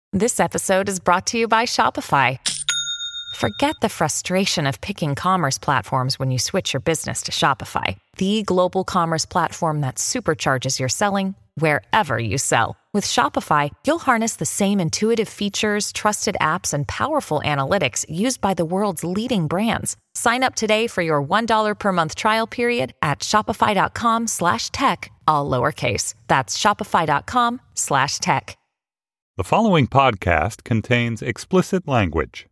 This episode is brought to you by Shopify. Forget the frustration of picking commerce platforms when you switch your business to Shopify, the global commerce platform that supercharges your selling wherever you sell. With Shopify, you'll harness the same intuitive features, trusted apps, and powerful analytics used by the world's leading brands. Sign up today for your $1 per month trial period at shopify.com/tech, all lowercase. That's shopify.com/tech. The following podcast contains explicit language.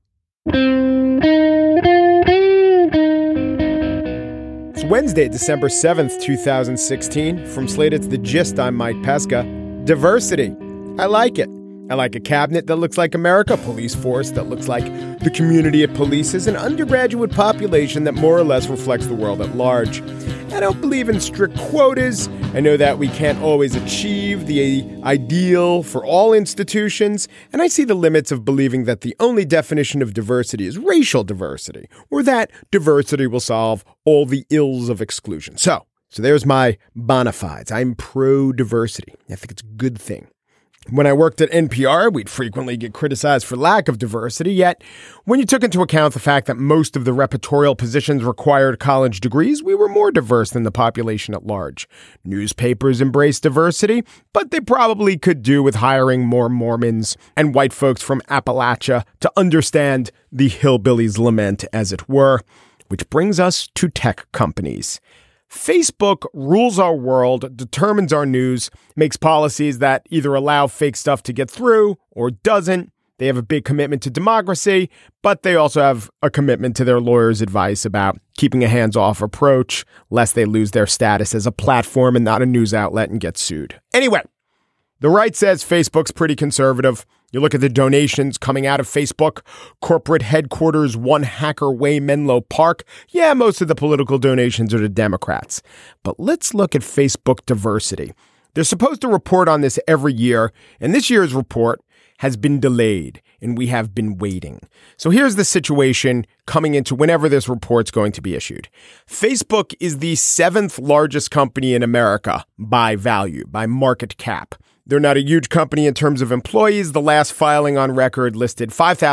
It's Wednesday, December 7th, 2016. From Slate, it's The Gist. I'm Mike Pesca. Diversity. I like it. I like a cabinet that looks like America, a police force that looks like the community it polices, an undergraduate population that more or less reflects the world at large. I don't believe in strict quotas. I know that we can't always achieve the ideal for all institutions, and I see the limits of believing that the only definition of diversity is racial diversity, or that diversity will solve all the ills of exclusion. So there's my bona fides. I'm pro-diversity. I think it's a good thing. When I worked at NPR, we'd frequently get criticized for lack of diversity, yet when you took into account the fact that most of the reportorial positions required college degrees, we were more diverse than the population at large. Newspapers embrace diversity, but they probably could do with hiring more Mormons and white folks from Appalachia to understand the hillbillies' lament, as it were. Which brings us to tech companies. Facebook rules our world, determines our news, makes policies that either allow fake stuff to get through or doesn't. They have a big commitment to democracy, but they also have a commitment to their lawyers' advice about keeping a hands-off approach, lest they lose their status as a platform and not a news outlet and get sued. Anyway, the right says Facebook's pretty conservative. You look at the donations coming out of Facebook, corporate headquarters, one hacker way, Menlo Park. Yeah, most of the political donations are to Democrats. But let's look at Facebook diversity. They're supposed to report on this every year, and this year's report has been delayed, and we have been waiting. So here's the situation coming into whenever this report's going to be issued. Facebook is the 7th largest company in America by value, by market cap. They're not a huge company in terms of employees. The last filing on record listed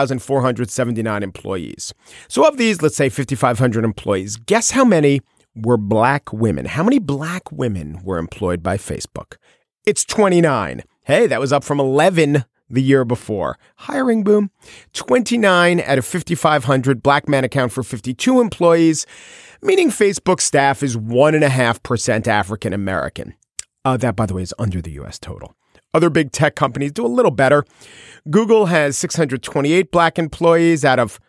5,479 employees. So of these, let's say 5,500 employees, guess how many were black women? How many black women were employed by Facebook? It's 29. Hey, that was up from 11 the year before. Hiring boom. 29 out of 5,500 black men account for 52 employees, meaning Facebook staff is 1.5% African American. That, by the way, is under the U.S. total. Other big tech companies do a little better. Google has 628 black employees out of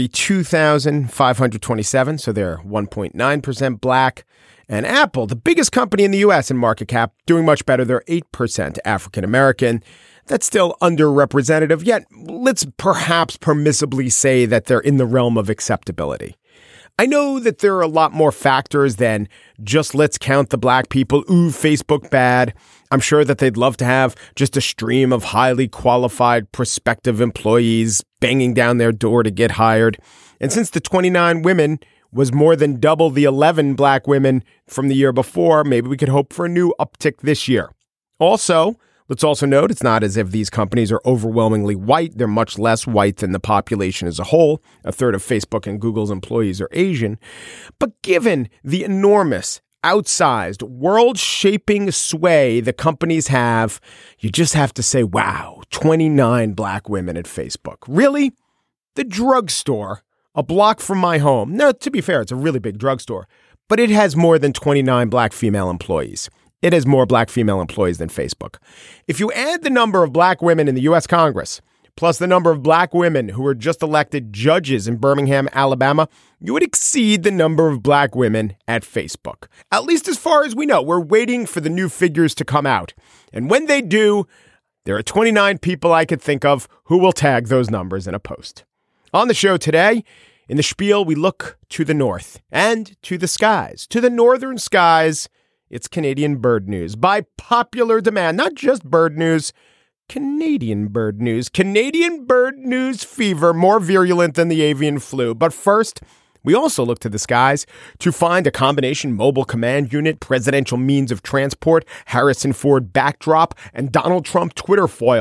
32,527, so they're 1.9% black. And Apple, the biggest company in the U.S. in market cap, doing much better. They're 8% African American. That's still underrepresentative, yet let's perhaps permissibly say that they're in the realm of acceptability. I know that there are a lot more factors than just let's count the black people. Ooh, Facebook bad. I'm sure that they'd love to have just a stream of highly qualified prospective employees banging down their door to get hired. And since the 29 women was more than double the 11 black women from the year before, maybe we could hope for a new uptick this year. Also, let's also note it's not as if these companies are overwhelmingly white. They're much less white than the population as a whole. A third of Facebook and Google's employees are Asian. But given the enormous, outsized, world-shaping sway the companies have, you just have to say, wow, 29 black women at Facebook. Really? The drugstore, a block from my home. No, to be fair, it's a really big drugstore, but it has more than 29 black female employees. It has more black female employees than Facebook. If you add the number of black women in the U.S. Congress, plus the number of black women who were just elected judges in Birmingham, Alabama, you would exceed the number of black women at Facebook. At least as far as we know. We're waiting for the new figures to come out. And when they do, there are 29 people I could think of who will tag those numbers in a post. On the show today, in the spiel, we look to the north and to the skies. To the northern skies, it's Canadian bird news. By popular demand, not just bird news, Canadian bird news. Canadian bird news fever, more virulent than the avian flu. But first, we also look to the skies to find a combination mobile command unit, presidential means of transport, Harrison Ford backdrop, and Donald Trump Twitter foil.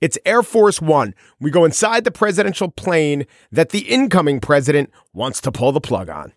It's Air Force One. We go inside the presidential plane that the incoming president wants to pull the plug on.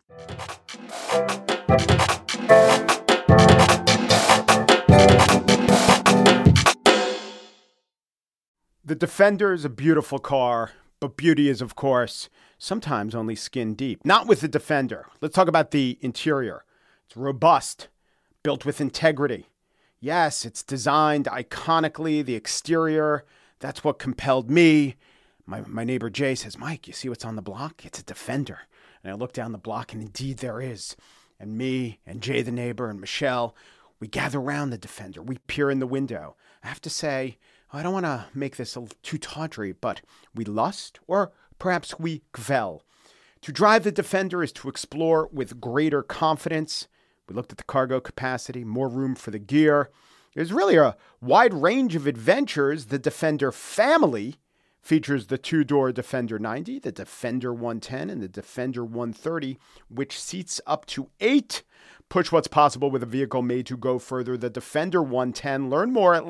The Defender is a beautiful car, but beauty is, of course, sometimes only skin deep. Not with the Defender. Let's talk about the interior. It's robust, built with integrity. Yes, it's designed iconically. The exterior, that's what compelled me. My neighbor Jay says, Mike, you see what's on the block? It's a Defender. And I look down the block, and indeed there is. And me and Jay the neighbor and Michelle, we gather around the Defender. We peer in the window. I have to say, I don't want to make this too tawdry, but we lust, or perhaps we kvel. To drive the Defender is to explore with greater confidence. We looked at the cargo capacity, more room for the gear. There's really a wide range of adventures. The Defender family features the two-door Defender 90, the Defender 110, and the Defender 130, which seats up to 8. Push what's possible with a vehicle made to go further. The Defender 110. Learn more at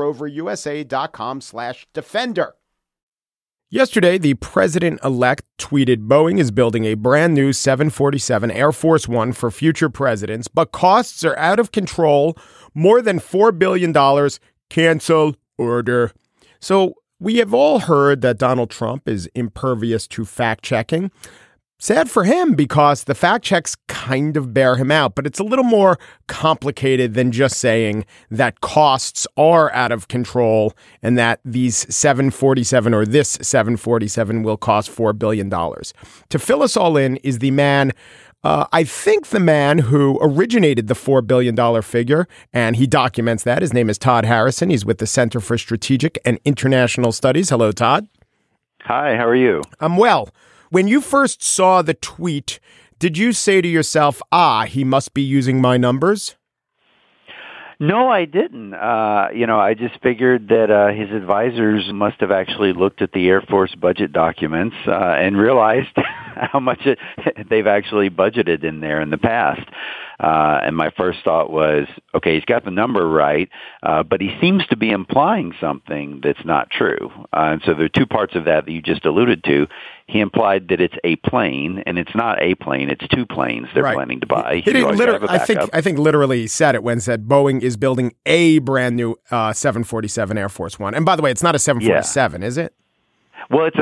LandRoverUSA.com/Defender. Yesterday, the president-elect tweeted Boeing is building a brand new 747 Air Force One for future presidents, but costs are out of control. More than $4 billion. Cancel order. So we have all heard that Donald Trump is impervious to fact-checking. Sad for him because the fact checks kind of bear him out, but it's a little more complicated than just saying that costs are out of control and that these 747 or this 747 will cost $4 billion. To fill us all in is the man, I think the man who originated the $4 billion figure, and he documents that. His name is Todd Harrison. He's with the Center for Strategic and International Studies. Hello, Todd. Hi, how are you? I'm well. When you first saw the tweet, did you say to yourself, he must be using my numbers? No, I didn't. I just figured that his advisors must have actually looked at the Air Force budget documents and realized how much they've actually budgeted in there in the past. And my first thought was, okay, he's got the number right, but he seems to be implying something that's not true. And so there are two parts of that you just alluded to. He implied that it's a plane, and it's not a plane; it's two planes they're planning to buy. I think literally said it when said Boeing is building a brand new 747 Air Force One. And by the way, it's not a 747, is it? Well, it's a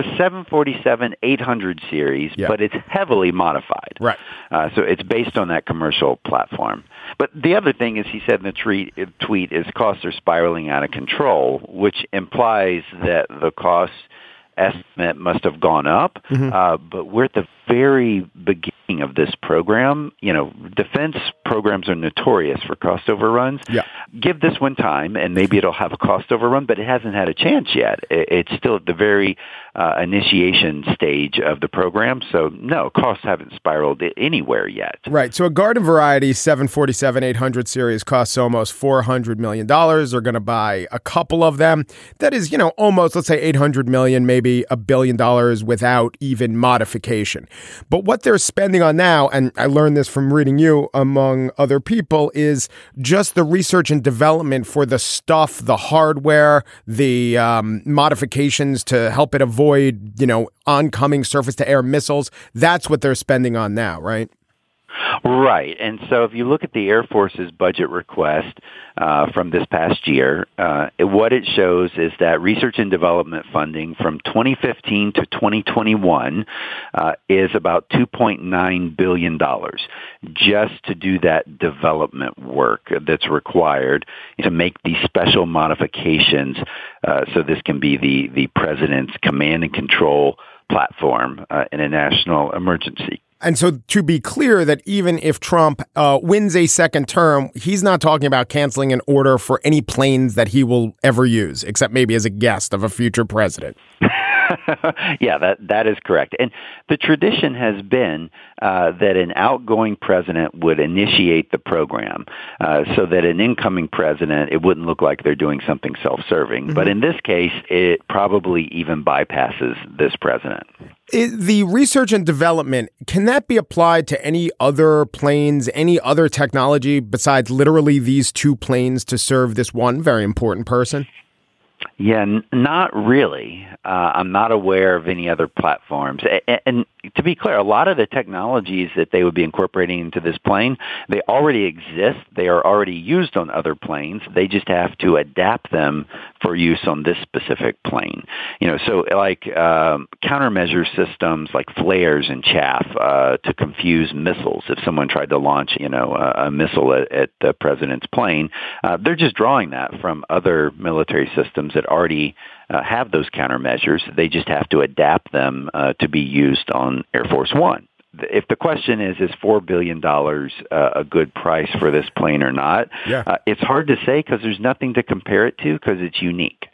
747-800 series, but it's heavily modified. Right. So it's based on that commercial platform. But the other thing is he said in the tweet is costs are spiraling out of control, which implies that the cost estimate must have gone up. But we're at the very beginning of this program. You know, defense programs are notorious for cost overruns. Yeah. Give this one time, and maybe it'll have a cost overrun, but it hasn't had a chance yet. It's still at the very initiation stage of the program. So, no, costs haven't spiraled anywhere yet. Right. So a garden variety 747-800 series costs almost $400 million. They're going to buy a couple of them. That is, almost, let's say, $800 million, maybe $1 billion without even modification. But what they're spending on now, and I learned this from reading you among other people, is just the research and development for the stuff, the hardware, the modifications to help it avoid, oncoming surface-to-air missiles. That's what they're spending on now, right? Right. And so if you look at the Air Force's budget request from this past year, what it shows is that research and development funding from 2015 to 2021 is about $2.9 billion just to do that development work that's required to make these special modifications so this can be the president's command and control platform in a national emergency. And so to be clear that even if Trump wins a second term, he's not talking about canceling an order for any planes that he will ever use, except maybe as a guest of a future president. Yeah, that is correct. And the tradition has been that an outgoing president would initiate the program so that an incoming president, it wouldn't look like they're doing something self-serving. Mm-hmm. But in this case, it probably even bypasses this president. The research and development, can that be applied to any other planes, any other technology besides literally these two planes to serve this one very important person? Yeah, not really. I'm not aware of any other platforms. And to be clear, a lot of the technologies that they would be incorporating into this plane, they already exist. They are already used on other planes. They just have to adapt them for use on this specific plane. So like countermeasure systems like flares and chaff to confuse missiles. If someone tried to launch, a missile at the president's plane, they're just drawing that from other military systems that already have those countermeasures. They just have to adapt them to be used on Air Force One. If the question is $4 billion a good price for this plane or not, it's hard to say because there's nothing to compare it to because it's unique.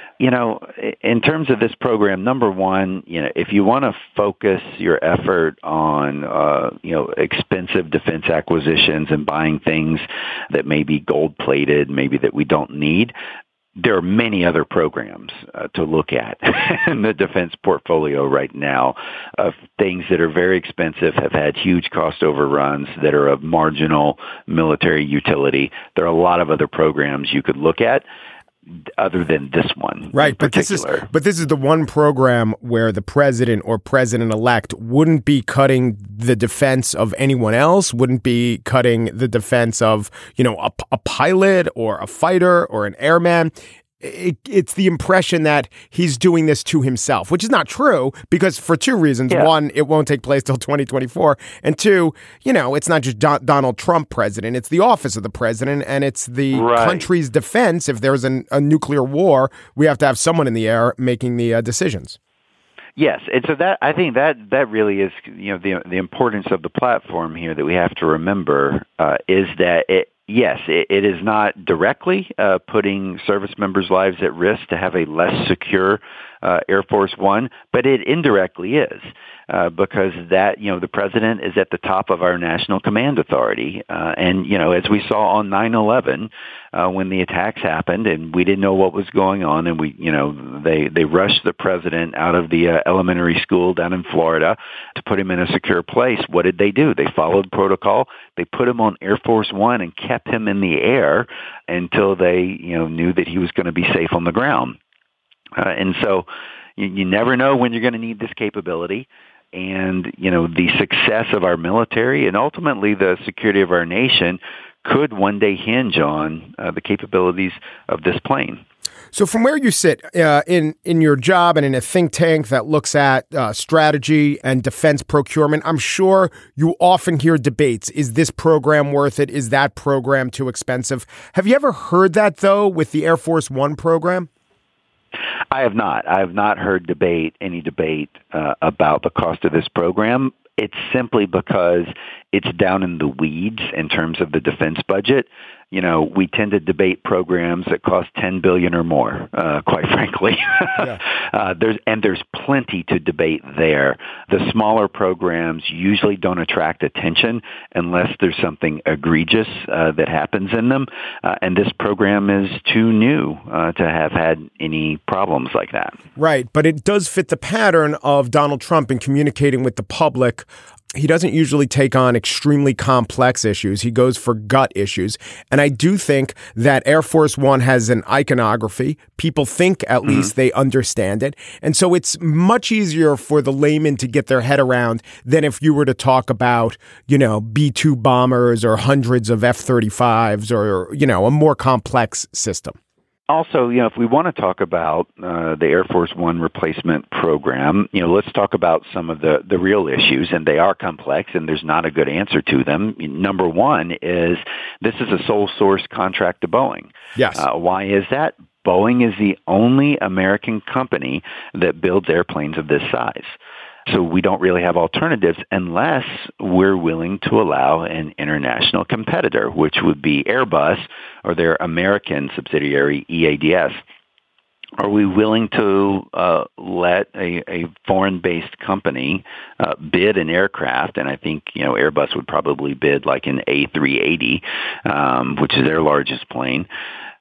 In terms of this program, number one, if you want to focus your effort on, expensive defense acquisitions and buying things that may be gold-plated, maybe that we don't need, there are many other programs to look at in the defense portfolio right now of things that are very expensive, have had huge cost overruns, that are of marginal military utility. There are a lot of other programs you could look at other than this one. Right, but this is the one program where the president or president-elect wouldn't be cutting the defense of anyone else, wouldn't be cutting the defense of, a pilot or a fighter or an airman. It's the impression that he's doing this to himself, which is not true because for two reasons. Yeah. One, it won't take place till 2024. And two, it's not just Donald Trump president. It's the office of the president and it's the country's defense. If there's a nuclear war, we have to have someone in the air making the decisions. Yes, and so that I think that really is the importance of the platform here that we have to remember is that it is not directly putting service members' lives at risk to have a less secure Air Force One, but it indirectly is because the president is at the top of our national command authority. And as we saw on 9/11, when the attacks happened and we didn't know what was going on, and they rushed the president out of the elementary school down in Florida to put him in a secure place. What did they do? They followed protocol. They put him on Air Force One and kept him in the air until they knew that he was going to be safe on the ground. And so you never know when you're going to need this capability. And, the success of our military and ultimately the security of our nation could one day hinge on the capabilities of this plane. So from where you sit in your job and in a think tank that looks at strategy and defense procurement, I'm sure you often hear debates. Is this program worth it? Is that program too expensive? Have you ever heard that, though, with the Air Force One program? I have not. I have not heard any debate about the cost of this program. It's simply because it's down in the weeds in terms of the defense budget. We tend to debate programs that cost $10 billion or more, quite frankly. Yeah. There's plenty to debate there. The smaller programs usually don't attract attention unless there's something egregious that happens in them. And this program is too new to have had any problems like that. Right. But it does fit the pattern of Donald Trump in communicating with the public. He doesn't usually take on extremely complex issues. He goes for gut issues. And I do think that Air Force One has an iconography. People think at least they understand it. And so it's much easier for the layman to get their head around than if you were to talk about, B-2 bombers or hundreds of F-35s or, a more complex system. Also, if we want to talk about the Air Force One replacement program, let's talk about some of the real issues, and they are complex, and there's not a good answer to them. Number one is this is a sole source contract to Boeing. Yes. Why is that? Boeing is the only American company that builds airplanes of this size. So we don't really have alternatives unless we're willing to allow an international competitor, which would be Airbus or their American subsidiary EADS. Are we willing to let a foreign-based company bid an aircraft? And I think Airbus would probably bid like an A380, which is their largest plane.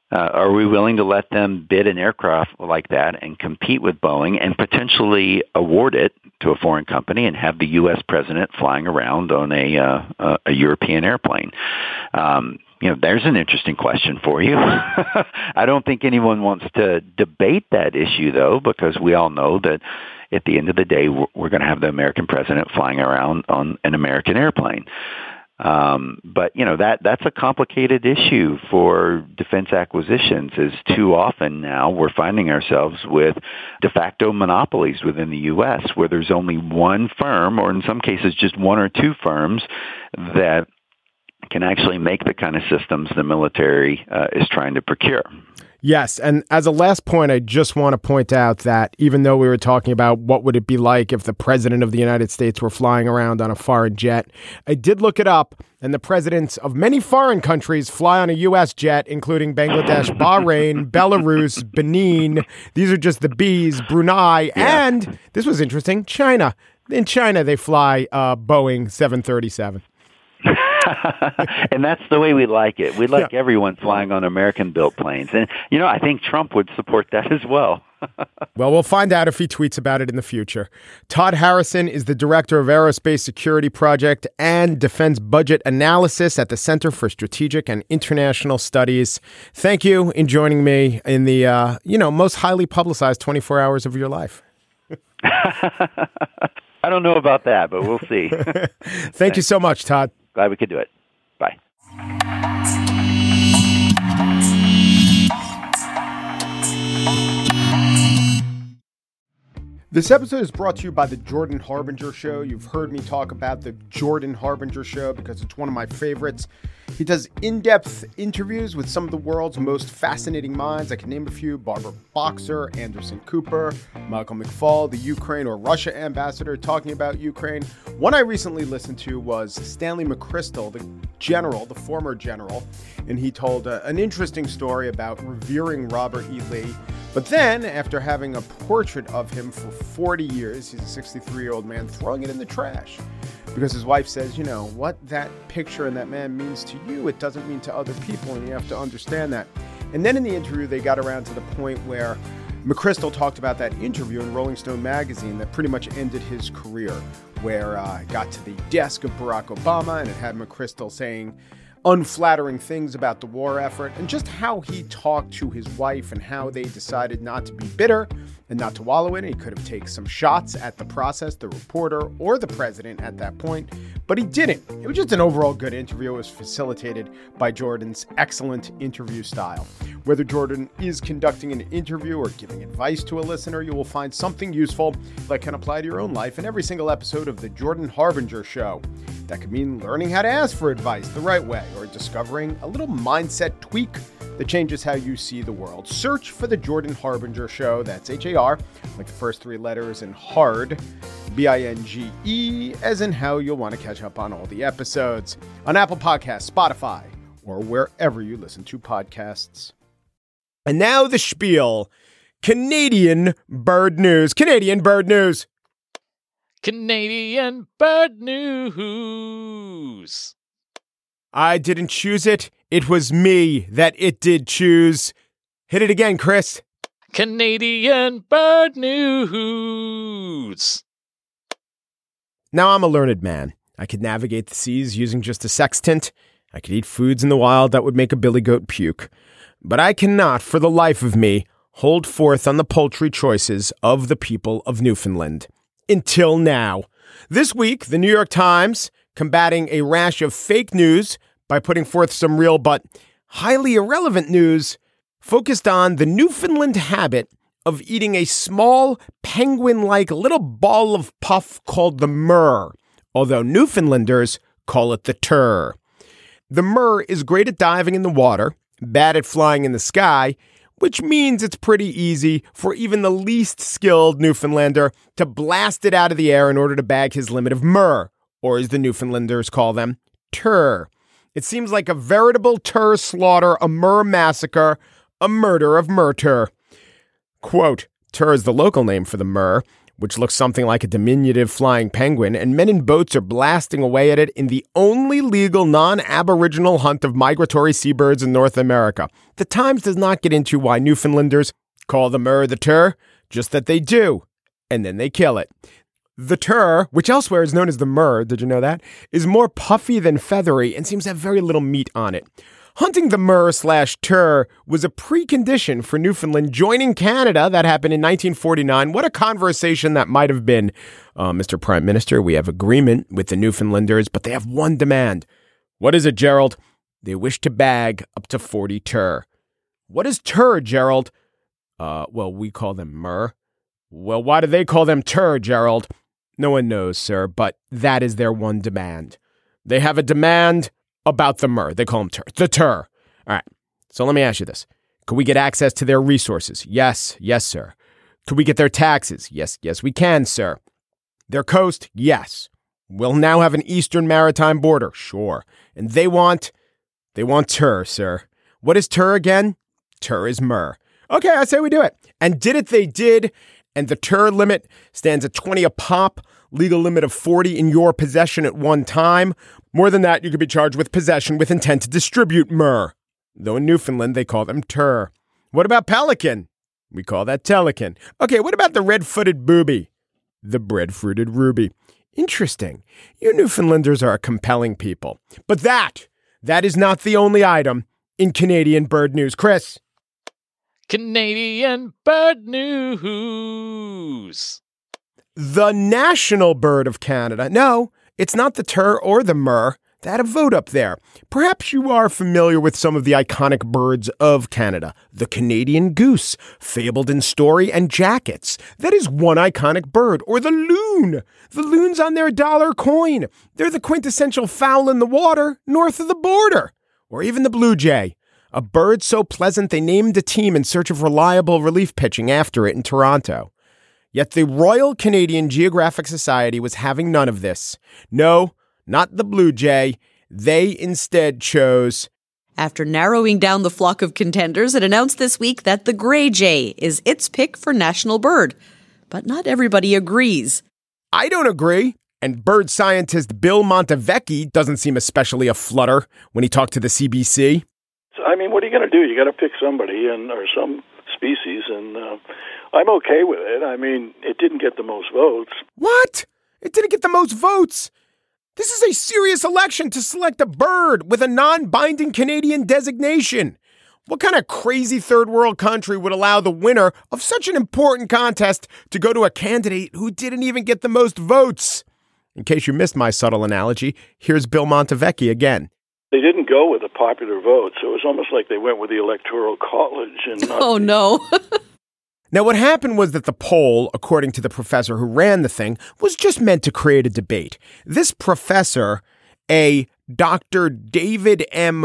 Are we willing to let them bid an aircraft like that and compete with Boeing and potentially award it to a foreign company and have the U.S. president flying around on a European airplane? There's an interesting question for you. I don't think anyone wants to debate that issue, though, because we all know that at the end of the day, we're going to have the American president flying around on an American airplane. But that's a complicated issue for defense acquisitions, is too often now we're finding ourselves with de facto monopolies within the U.S. where there's only one firm, or in some cases just one or two firms, that can actually make the kind of systems the military is trying to procure. Yes. And as a last point, I just want to point out that even though we were talking about what would it be like if the president of the United States were flying around on a foreign jet, I did look it up, and the presidents of many foreign countries fly on a U.S. jet, including Bangladesh, Bahrain, Belarus, Benin. These are just the Bs, Brunei, and this was interesting, China. In China, they fly Boeing 737. And that's the way we like it. We like everyone flying on American-built planes. And, I think Trump would support that as well. Well, we'll find out if he tweets about it in the future. Todd Harrison is the director of Aerospace Security Project and Defense Budget Analysis at the Center for Strategic and International Studies. Thank you in joining me in the, most highly publicized 24 hours of your life. I don't know about that, but we'll see. Thank you so much, Todd. Glad we could do it. Bye. This episode is brought to you by the Jordan Harbinger Show. You've heard me talk about the Jordan Harbinger Show because it's one of my favorites. He does in-depth interviews with some of the world's most fascinating minds. I can name a few: Barbara Boxer, Anderson Cooper, Michael McFaul, the Ukraine or Russia ambassador talking about Ukraine. One I recently listened to was Stanley McChrystal, the former general, and he told an interesting story about revering Robert E. Lee. But then, after having a portrait of him for 40 years, he's a 63-year-old man, throwing it in the trash. Because his wife says, what that picture and that man means to you, it doesn't mean to other people, and you have to understand that. And then in the interview, they got around to the point where McChrystal talked about that interview in Rolling Stone magazine that pretty much ended his career, where it got to the desk of Barack Obama, and it had McChrystal saying unflattering things about the war effort, and just how he talked to his wife and how they decided not to be bitter and not to wallow in it. He could have taken some shots at the process, the reporter, or the president at that point, but he didn't. It was just an overall good interview. It was facilitated by Jordan's excellent interview style. Whether Jordan is conducting an interview or giving advice to a listener, you will find something useful that can apply to your own life in every single episode of The Jordan Harbinger Show. That could mean learning how to ask for advice the right way, or discovering a little mindset tweak that changes how you see the world. Search for The Jordan Harbinger Show. That's H-A-R, like the first three letters, and hard, B-I-N-G-E, as in how you'll want to catch up on all the episodes on Apple Podcasts, Spotify, or wherever you listen to podcasts. And now the spiel. Canadian bird news. Canadian bird news. Canadian bird news. I didn't choose it. It was me that it did choose. Hit it again, Chris. Canadian bird news. Now I'm a learned man. I could navigate the seas using just a sextant. I could eat foods in the wild that would make a billy goat puke. But I cannot, for the life of me, hold forth on the poultry choices of the people of Newfoundland. Until now. This week, the New York Times, combating a rash of fake news by putting forth some real but highly irrelevant news, focused on the Newfoundland habit of eating a small, penguin-like little ball of puff called the murre, although Newfoundlanders call it the tur. The murre is great at diving in the water, bad at flying in the sky, which means it's pretty easy for even the least skilled Newfoundlander to blast it out of the air in order to bag his limit of murre, or as the Newfoundlanders call them, tur. It seems like a veritable tur slaughter, a murre massacre, a murder of murder. Quote, tur is the local name for the murre, which looks something like a diminutive flying penguin, and men in boats are blasting away at it in the only legal non-Aboriginal hunt of migratory seabirds in North America. The Times does not get into why Newfoundlanders call the murre the tur, just that they do, and then they kill it. The tur, which elsewhere is known as the murre, did you know that, is more puffy than feathery and seems to have very little meat on it. Hunting the murre/tur was a precondition for Newfoundland joining Canada. That happened in 1949. What a conversation that might have been. Mr. Prime Minister, we have agreement with the Newfoundlanders, but they have one demand. What is it, Gerald? They wish to bag up to 40 tur. What is tur, Gerald? Well, we call them murre. Well, why do they call them tur, Gerald? No one knows, sir, but that is their one demand. They have a demand about the murre. They call them tur. The tur. All right. So let me ask you this. Could we get access to their resources? Yes, sir. Could we get their taxes? Yes, we can, sir. Their coast? Yes. We'll now have an eastern maritime border. Sure. And they want tur, sir. What is tur again? Tur is murre. Okay, I say we do it. And did it, they did. And the tur limit stands at 20 a pop, legal limit of 40 in your possession at one time. More than that, you could be charged with possession with intent to distribute murre. Though in Newfoundland, they call them tur. What about pelican? We call that telecan. Okay, what about the red-footed booby? The breadfruited ruby. Interesting. You Newfoundlanders are a compelling people. But that is not the only item in Canadian bird news. Chris? Canadian bird news. The national bird of Canada. No, it's not the tur or the murre. They had a vote up there. Perhaps you are familiar with some of the iconic birds of Canada. The Canadian goose, fabled in story and jackets. That is one iconic bird. Or the loon. The loon's on their dollar coin. They're the quintessential fowl in the water north of the border. Or even the blue jay. A bird so pleasant they named a team in search of reliable relief pitching after it in Toronto. Yet the Royal Canadian Geographic Society was having none of this. No, not the blue jay. They instead chose... After narrowing down the flock of contenders, it announced this week that the gray jay is its pick for national bird. But not everybody agrees. I don't agree. And bird scientist Bill Montevecchi doesn't seem especially aflutter when he talked to the CBC. I mean, what are you going to do? You got to pick somebody or some species, and I'm okay with it. I mean, it didn't get the most votes. What? It didn't get the most votes? This is a serious election to select a bird with a non-binding Canadian designation. What kind of crazy third world country would allow the winner of such an important contest to go to a candidate who didn't even get the most votes? In case you missed my subtle analogy, here's Bill Montevecchi again. They didn't go with a popular vote, so it was almost like they went with the Electoral College. And Oh, no. Now, what happened was that the poll, according to the professor who ran the thing, was just meant to create a debate. This professor, a Dr. David M.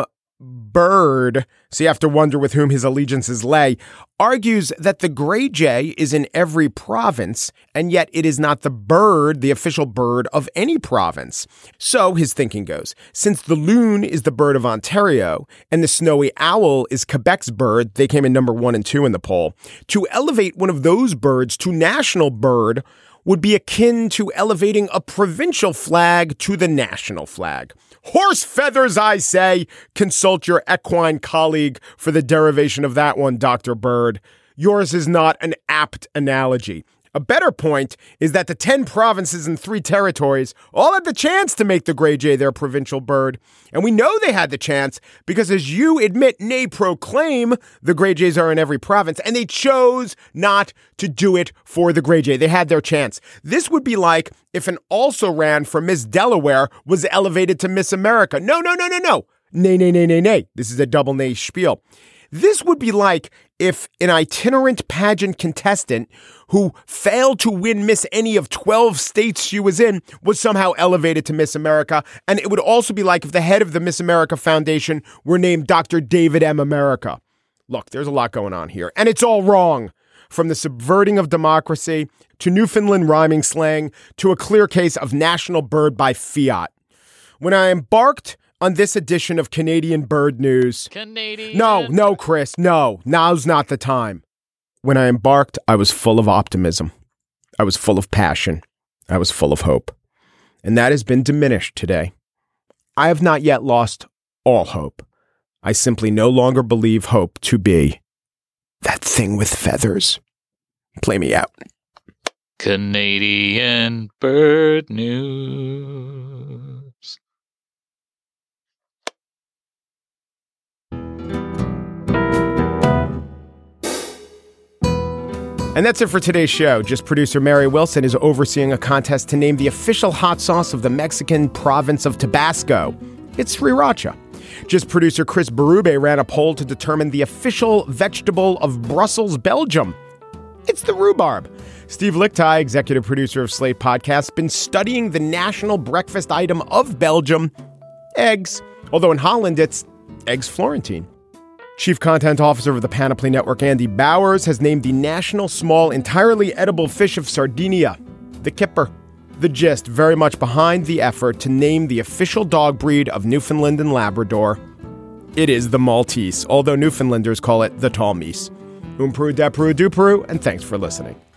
Bird, so you have to wonder with whom his allegiances lay, argues that the gray jay is in every province, and yet it is not the bird, the official bird of any province. So his thinking goes, since the loon is the bird of Ontario, and the snowy owl is Quebec's bird, they came in number 1 and 2 in the poll, to elevate one of those birds to national bird would be akin to elevating a provincial flag to the national flag. Horse feathers, I say. Consult your equine colleague for the derivation of that one, Dr. Bird. Yours is not an apt analogy. A better point is that the 10 provinces and 3 territories all had the chance to make the gray jay their provincial bird. And we know they had the chance because, as you admit, nay proclaim, the gray jays are in every province, and they chose not to do it for the gray jay. They had their chance. This would be like if an also-ran for Miss Delaware was elevated to Miss America. No. Nay. This is a double nay spiel. This would be like if an itinerant pageant contestant who failed to win Miss any of 12 states she was in was somehow elevated to Miss America. And it would also be like if the head of the Miss America Foundation were named Dr. David M. America. Look, there's a lot going on here, and it's all wrong. From the subverting of democracy to Newfoundland rhyming slang to a clear case of national bird by fiat. When I embarked on this edition of Canadian Bird News. No, Chris, no. Now's not the time. When I embarked, I was full of optimism. I was full of passion. I was full of hope. And that has been diminished today. I have not yet lost all hope. I simply no longer believe hope to be that thing with feathers. Play me out. Canadian bird news. And that's it for today's show. Just producer Mary Wilson is overseeing a contest to name the official hot sauce of the Mexican province of Tabasco. It's sriracha. Just producer Chris Berube ran a poll to determine the official vegetable of Brussels, Belgium. It's the rhubarb. Steve Lichtai, executive producer of Slate Podcast, been studying the national breakfast item of Belgium, eggs. Although in Holland, it's eggs Florentine. Chief Content Officer of the Panoply Network, Andy Bowers, has named the national small, entirely edible fish of Sardinia, the kipper. The Gist, very much behind the effort to name the official dog breed of Newfoundland and Labrador. It is the Maltese, although Newfoundlanders call it the Tall Meese. Umperu, Deperu, Duperu, and thanks for listening.